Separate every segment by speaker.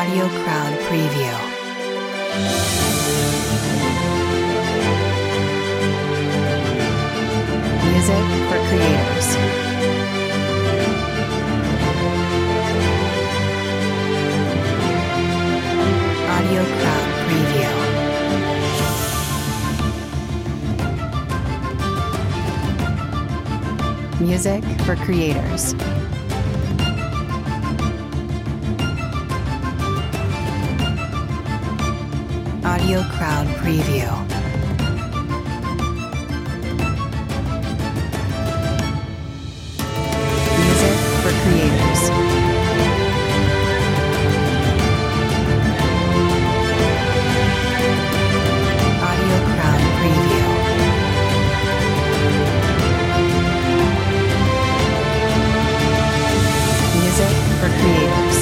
Speaker 1: Audio Crowd Preview. Music for creators. Audio Crowd Preview. Music for creators. Audio Crowd Preview. Music for creators. Audio Crowd Preview. Music for creators.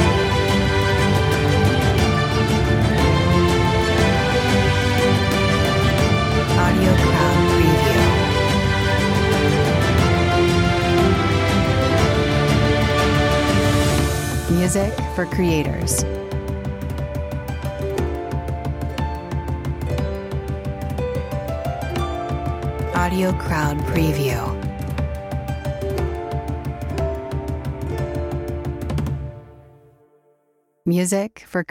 Speaker 1: Audio Crowd Preview. Music for creators. Audio Crowd Preview. Music for